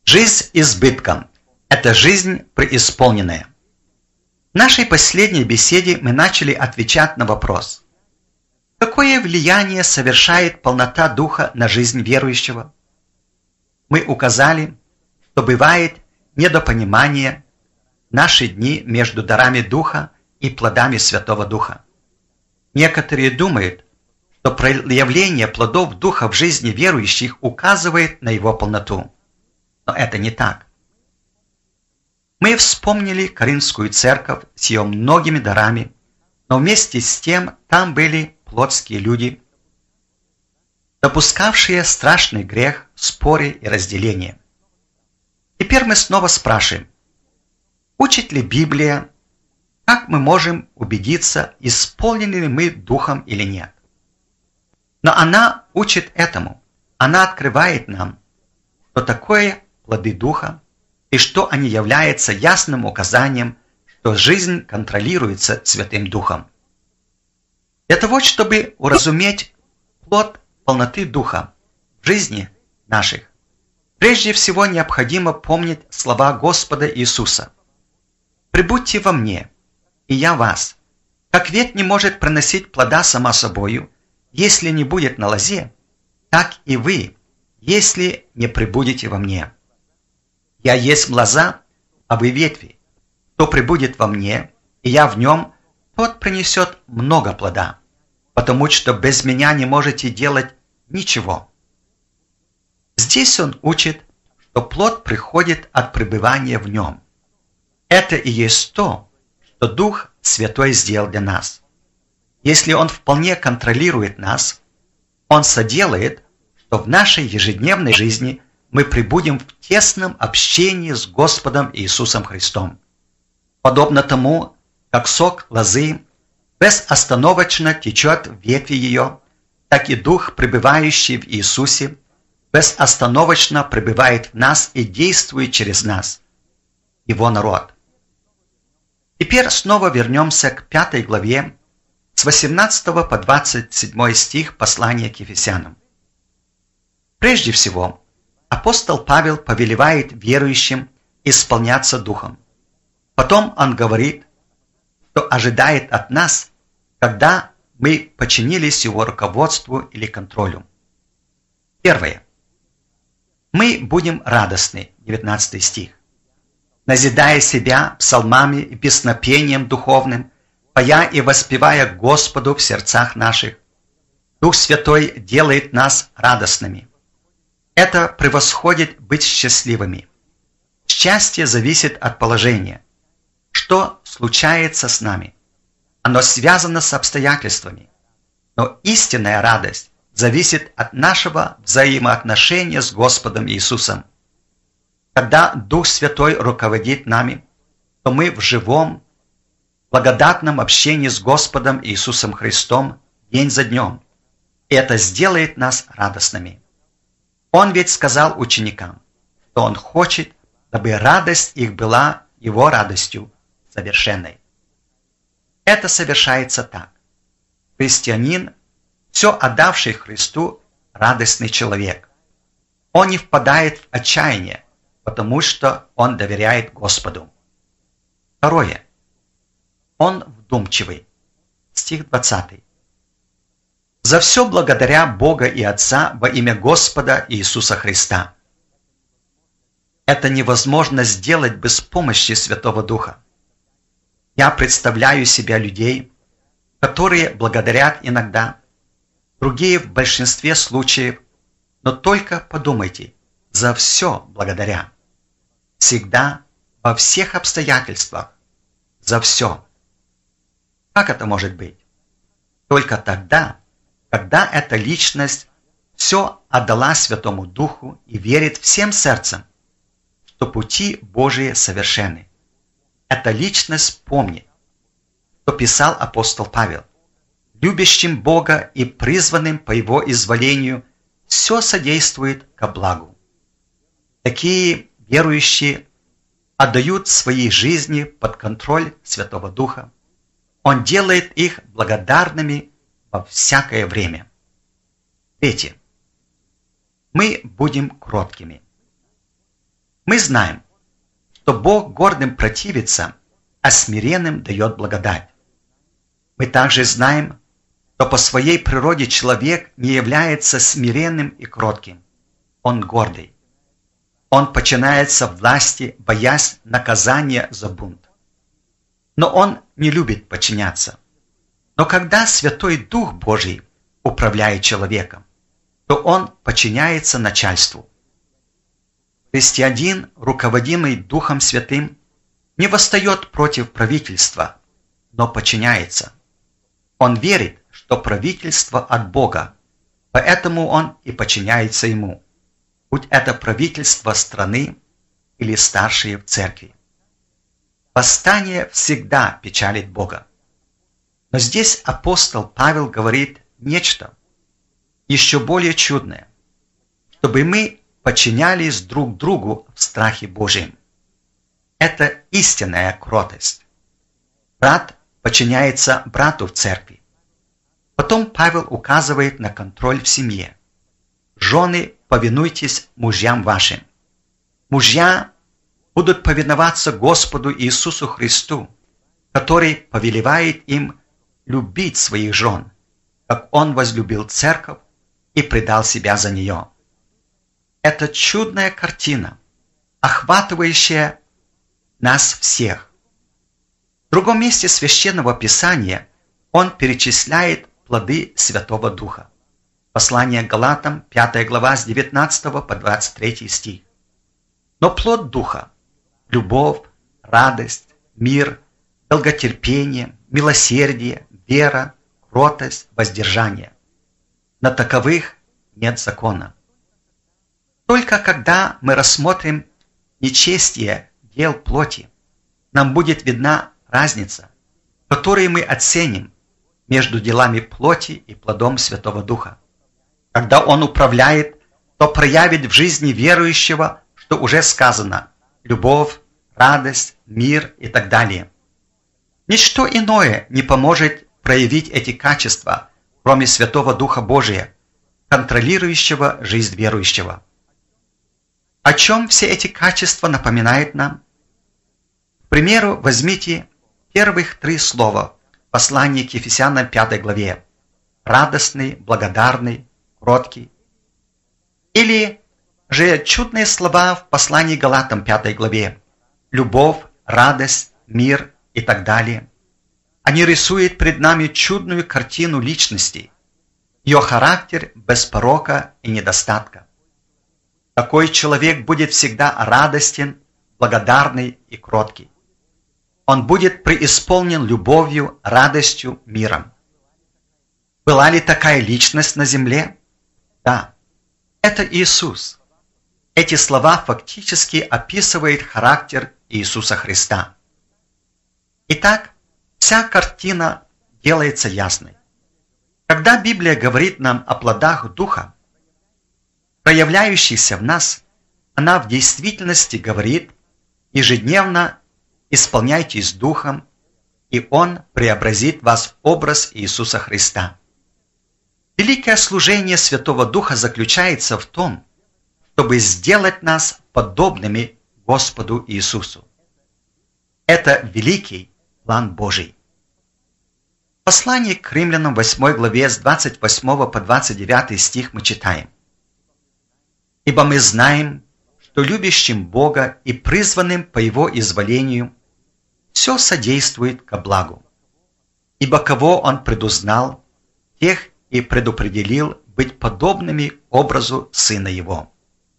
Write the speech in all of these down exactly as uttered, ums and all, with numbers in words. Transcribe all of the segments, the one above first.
Жизнь избытком – это жизнь преисполненная. В нашей последней беседе мы начали отвечать на вопрос: какое влияние совершает полнота Духа на жизнь верующего? Мы указали, что бывает недопонимание в наши дни между дарами Духа и плодами Святого Духа. Некоторые думают, что проявление плодов Духа в жизни верующих указывает на его полноту. Но это не так. Мы вспомнили Коринфскую церковь с ее многими дарами, но вместе с тем там были плотские люди, допускавшие страшный грех, споры и разделения. Теперь мы снова спрашиваем, учит ли Библия, как мы можем убедиться, исполнены ли мы Духом или нет? Но она учит этому. Она открывает нам, что такое плоды Духа и что они являются ясным указанием, что жизнь контролируется Святым Духом. Для того, чтобы уразуметь плод полноты Духа в жизни наших, прежде всего необходимо помнить слова Господа Иисуса: «Прибудьте во мне, и я вас. Как ветвь не может приносить плода сама собою, если не будет на лозе, так и вы, если не прибудете во мне. Я есть лоза, а вы ветви. Кто прибудет во мне, и я в нем, тот принесет много плода, потому что без меня не можете делать ничего». Здесь он учит, что плод приходит от пребывания в нем. Это и есть то, что Дух Святой сделал для нас. Если Он вполне контролирует нас, Он соделает, что в нашей ежедневной жизни мы пребудем в тесном общении с Господом Иисусом Христом. Подобно тому, как сок лозы безостановочно течет в ветви ее, так и Дух, пребывающий в Иисусе, безостановочно пребывает в нас и действует через нас, Его народ. Теперь снова вернемся к пятой главе, с восемнадцатого по двадцать седьмой стих послания к Ефесянам. Прежде всего, апостол Павел повелевает верующим исполняться Духом. Потом он говорит, что ожидает от нас, когда мы подчинились Его руководству или контролю. Первое. Мы будем радостны, девятнадцатый стих, назидая себя псалмами и песнопением духовным, поя и воспевая Господу в сердцах наших. Дух Святой делает нас радостными. Это превосходит быть счастливыми. Счастье зависит от положения. Что случается с нами? Оно связано с обстоятельствами. Но истинная радость зависит от нашего взаимоотношения с Господом Иисусом. Когда Дух Святой руководит нами, то мы в живом, благодатном общении с Господом Иисусом Христом день за днем. И это сделает нас радостными. Он ведь сказал ученикам, что Он хочет, дабы радость их была Его радостью совершенной. Это совершается так. Христианин, все отдавший Христу, радостный человек. Он не впадает в отчаяние, потому что он доверяет Господу. Второе. Он вдумчивый. Стих двадцатый. «За все благодаря Бога и Отца во имя Господа Иисуса Христа». Это невозможно сделать без помощи Святого Духа. Я представляю себя людей, которые благодарят иногда, другие в большинстве случаев, но только подумайте, за все благодаря. Всегда, во всех обстоятельствах, за все. Как это может быть? Только тогда, когда эта личность все отдала Святому Духу и верит всем сердцем, что пути Божии совершенны. Эта личность помнит, что писал апостол Павел: «Любящим Бога и призванным по Его изволению все содействует ко благу». Такие верующие отдают свои жизни под контроль Святого Духа. Он делает их благодарными во всякое время. Третье. Мы будем кроткими. Мы знаем, что Бог гордым противится, а смиренным дает благодать. Мы также знаем, что по своей природе человек не является смиренным и кротким. Он гордый. Он подчиняется власти, боясь наказания за бунт. Но он не любит подчиняться. Но когда Святой Дух Божий управляет человеком, то он подчиняется начальству. Христианин, руководимый Духом Святым, не восстает против правительства, но подчиняется. Он верит, что правительство от Бога, поэтому он и подчиняется ему, будь это правительство страны или старшие в церкви. Восстание всегда печалит Бога. Но здесь апостол Павел говорит нечто еще более чудное, чтобы мы подчинялись друг другу в страхе Божьем. Это истинная кротость. Брат подчиняется брату в церкви. Потом Павел указывает на контроль в семье. Жены, повинуйтесь мужьям вашим. Мужья будут повиноваться Господу Иисусу Христу, который повелевает им любить своих жен, как Он возлюбил церковь и предал себя за нее. Это чудная картина, охватывающая нас всех. В другом месте Священного Писания он перечисляет плоды Святого Духа. Послание к Галатам, пятая глава, с девятнадцатого по двадцать третий стих. Но плод Духа – любовь, радость, мир, долготерпение, милосердие, вера, кротость, воздержание. На таковых нет закона. Только когда мы рассмотрим нечестие дел плоти, нам будет видна разница, которую мы оценим между делами плоти и плодом Святого Духа. Когда Он управляет, то проявит в жизни верующего, что уже сказано – любовь, радость, мир и так далее. Ничто иное не поможет проявить эти качества, кроме Святого Духа Божия, контролирующего жизнь верующего. О чем все эти качества напоминают нам? К примеру, возьмите первых три слова в послании к Ефесянам пятой главе. Радостный, благодарный, кроткий. Или же чудные слова в послании к Галатам пятой главе. Любовь, радость, мир и так далее. Они рисуют пред нами чудную картину личности, ее характер без порока и недостатка. Такой человек будет всегда радостен, благодарный и кроткий. Он будет преисполнен любовью, радостью, миром. Была ли такая личность на земле? Да. Это Иисус. Эти слова фактически описывают характер Иисуса Христа. Итак, вся картина делается ясной. Когда Библия говорит нам о плодах Духа, проявляющихся в нас, она в действительности говорит: ежедневно исполняйтесь Духом, и Он преобразит вас в образ Иисуса Христа. Великое служение Святого Духа заключается в том, чтобы сделать нас подобными Господу Иисусу. Это великий план Божий. В послании к Римлянам восьмой главе с двадцать восьмого по двадцать девятый стих мы читаем: «Ибо мы знаем, что любящим Бога и призванным по Его изволению все содействует ко благу. Ибо кого Он предузнал, тех и предопределил быть подобными образу Сына Его».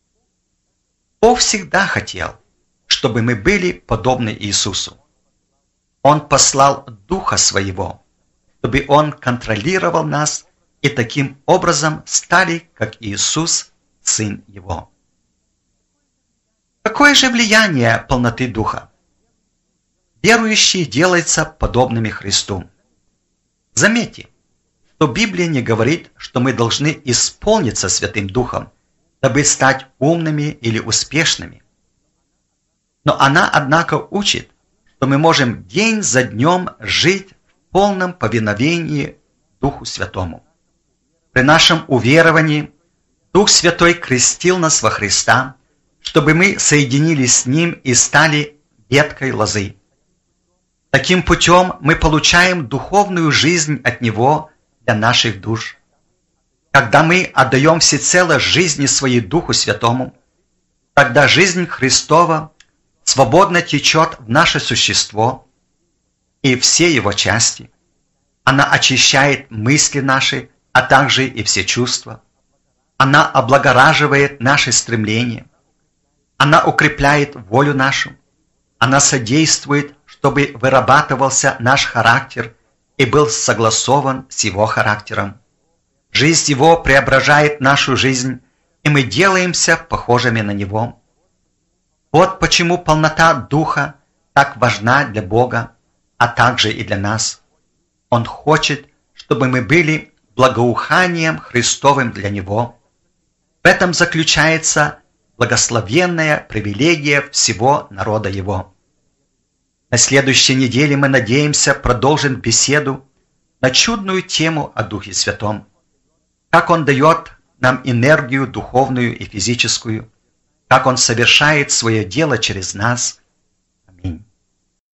Бог всегда хотел, чтобы мы были подобны Иисусу. Он послал Духа Своего, чтобы Он контролировал нас и таким образом стали, как Иисус, Сын Его. Какое же влияние полноты Духа? Верующие делаются подобными Христу. Заметьте, что Библия не говорит, что мы должны исполниться Святым Духом, дабы стать умными или успешными. Но она, однако, учит, что мы можем день за днем жить в полном повиновении Духу Святому. При нашем уверовании Дух Святой крестил нас во Христа, чтобы мы соединились с Ним и стали веткой лозы. Таким путем мы получаем духовную жизнь от Него для наших душ. Когда мы отдаем всецело жизни своей Духу Святому, тогда жизнь Христова свободно течет в наше существо и все его части. Она очищает мысли наши, а также и все чувства. Она облагораживает наши стремления. Она укрепляет волю нашу. Она содействует, чтобы вырабатывался наш характер и был согласован с Его характером. Жизнь Его преображает нашу жизнь, и мы делаемся похожими на Него. Вот почему полнота Духа так важна для Бога, а также и для нас. Он хочет, чтобы мы были благоуханием Христовым для Него. В этом заключается благословенная привилегия всего народа Его. На следующей неделе мы надеемся продолжить беседу на чудную тему о Духе Святом. Как Он дает нам энергию духовную и физическую, как Он совершает свое дело через нас,